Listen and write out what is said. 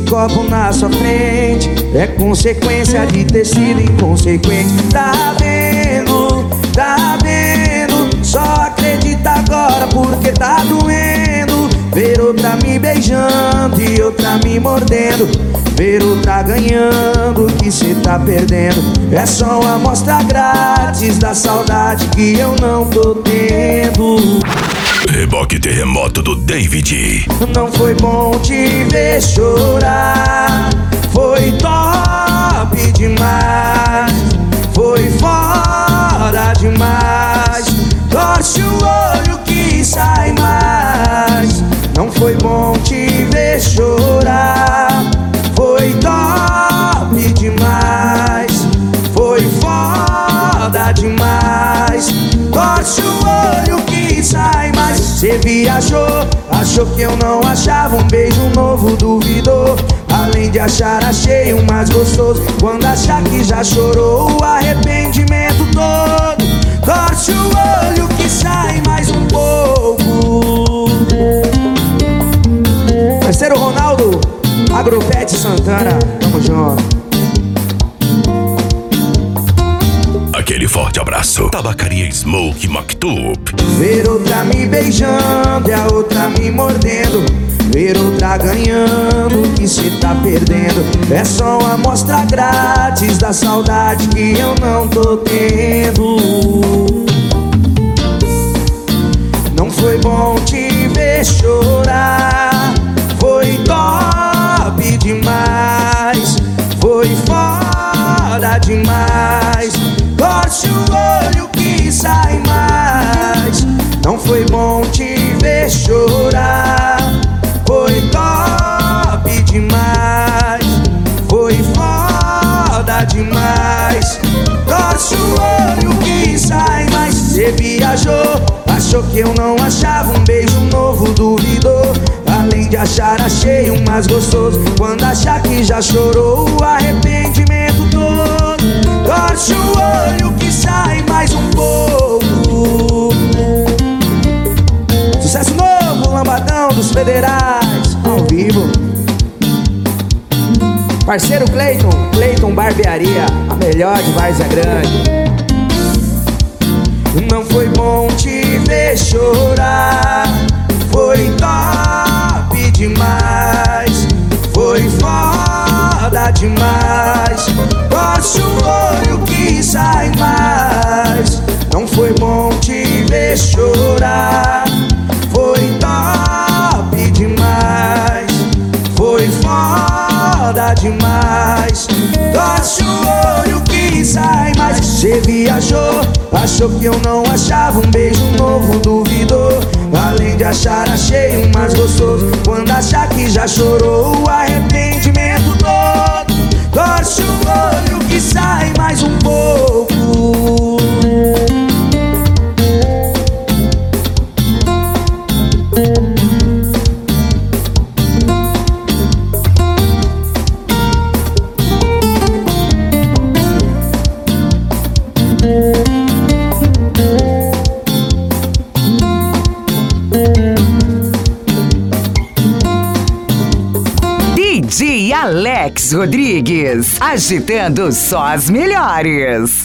copo na sua frente é consequência de ter sido inconsequente. Tá vendo, tá vendo? Só acredita agora porque tá doendo. Ver outra me beijando e outra me mordendo, ver outra ganhando que cê tá perdendo. É só uma amostra grátis da saudade que eu não tô tendo. Reboque terremoto do David. Não foi bom te ver chorar, foi top demais, foi fora demais. Torce o olho que sai mais. Não foi bom te ver chorar, foi top demais, foi foda demais. Torce o olho que sai mais. Cê viajou, achou que eu não achava um beijo novo, duvidou. Além de achar, achei um mais gostoso. Quando achar que já chorou o arrependimento todo. Torce o olho que sai mais um pouco. Parceiro Ronaldo, Agropet Santana, tamo junto. Aquele forte abraço. Tabacaria Smoke Maktub. Ver outra me beijando e a outra me mordendo, ver outra ganhando que cê tá perdendo. É só uma amostra grátis da saudade que eu não tô tendo. Não foi bom te ver chorar, foi top demais, foi foda demais. Torce o olho que sai mais. Não foi bom te ver chorar, foi top demais, foi foda demais. Torce o olho que sai mais. Cê viajou, achou que eu não achava um beijo novo, duvidou. Além de achar, achei um mais gostoso. Quando achar que já chorou o arrependimento todo. Torce o olho que sai mais um pouco. Sucesso novo, Lambadão dos Federais, ao vivo. Parceiro Cleiton Barbearia, a melhor de Várzea Grande. Não foi bom te ver chorar, foi top demais, foi foda demais. Torce o olho que sai mais. Não foi bom te ver chorar, foi top demais, foi foda demais. Torce o olho que sai mais. Cê viajou, achou que eu não achava um beijo novo, duvidou. Além de achar, achei um mais gostoso. Quando achar que já chorou o arrependimento todo. Torce o olho que sai mais um pouco. DJ Alex Rodrigues, agitando só as melhores.